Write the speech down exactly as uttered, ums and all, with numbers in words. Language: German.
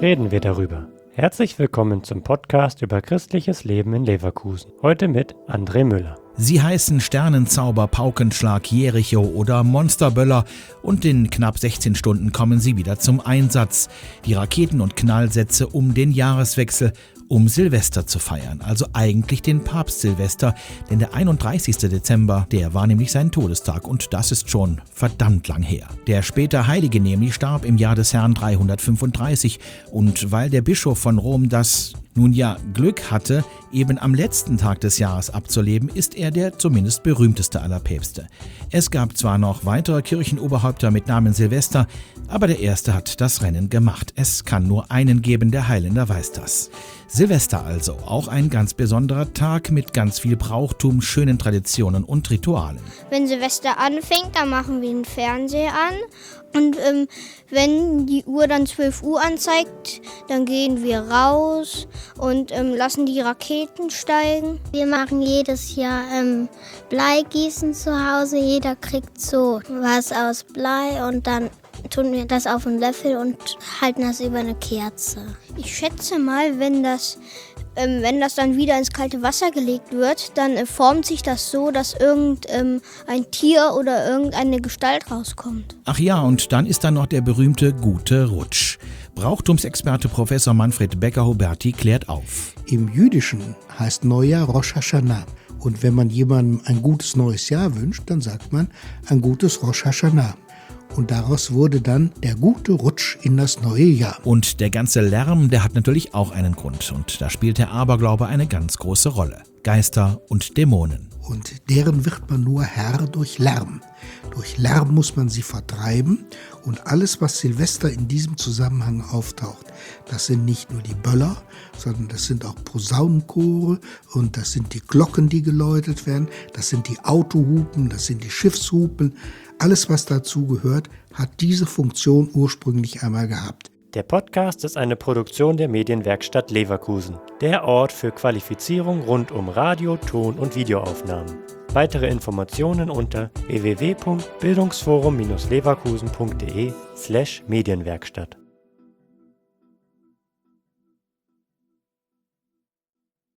reden wir darüber. Herzlich willkommen zum Podcast über christliches Leben in Leverkusen. Heute mit André Müller. Sie heißen Sternenzauber, Paukenschlag, Jericho oder Monsterböller und in knapp sechzehn Stunden kommen sie wieder zum Einsatz. Die Raketen und Knallsätze um den Jahreswechsel, um Silvester zu feiern, also eigentlich den Papst Silvester, denn der einunddreißigster Dezember, der war nämlich sein Todestag und das ist schon verdammt lang her. Der später Heilige nämlich starb im Jahr des Herrn dreihundertfünfunddreißig und weil der Bischof von Rom das nun ja Glück hatte, eben am letzten Tag des Jahres abzuleben, ist er der zumindest berühmteste aller Päpste. Es gab zwar noch weitere Kirchenoberhäupter mit Namen Silvester, aber der erste hat das Rennen gemacht. Es kann nur einen geben, der Heiländer weiß das. Silvester also, auch ein ganz besonderer Tag mit ganz viel Brauchtum, schönen Traditionen und Ritualen. Wenn Silvester anfängt, dann machen wir den Fernseher an. Und ähm, wenn die Uhr dann zwölf Uhr anzeigt, dann gehen wir raus und ähm, lassen die Raketen steigen. Wir machen jedes Jahr ähm, Bleigießen zu Hause. Jeder kriegt so was aus Blei und dann tun wir das auf einen Löffel und halten das über eine Kerze. Ich schätze mal, wenn das, ähm, wenn das dann wieder ins kalte Wasser gelegt wird, dann äh, formt sich das so, dass irgendein ähm, Tier oder irgendeine Gestalt rauskommt. Ach ja, und dann ist da noch der berühmte gute Rutsch. Brauchtumsexperte Professor Manfred Becker-Huberti klärt auf. Im Jüdischen heißt Neujahr Rosh Hashanah. Und wenn man jemandem ein gutes neues Jahr wünscht, dann sagt man ein gutes Rosh Hashanah. Und daraus wurde dann der gute Rutsch in das neue Jahr. Und der ganze Lärm, der hat natürlich auch einen Grund. Und da spielt der Aberglaube eine ganz große Rolle. Geister und Dämonen. Und deren wird man nur Herr durch Lärm. Durch Lärm muss man sie vertreiben. Und alles, was Silvester in diesem Zusammenhang auftaucht, das sind nicht nur die Böller, sondern das sind auch Posaunenchore und das sind die Glocken, die geläutet werden, das sind die Autohupen, das sind die Schiffshupen. Alles, was dazu gehört, hat diese Funktion ursprünglich einmal gehabt. Der Podcast ist eine Produktion der Medienwerkstatt Leverkusen, der Ort für Qualifizierung rund um Radio-, Ton- und Videoaufnahmen. Weitere Informationen unter w w w punkt bildungsforum Bindestrich leverkusen punkt de slash Medienwerkstatt.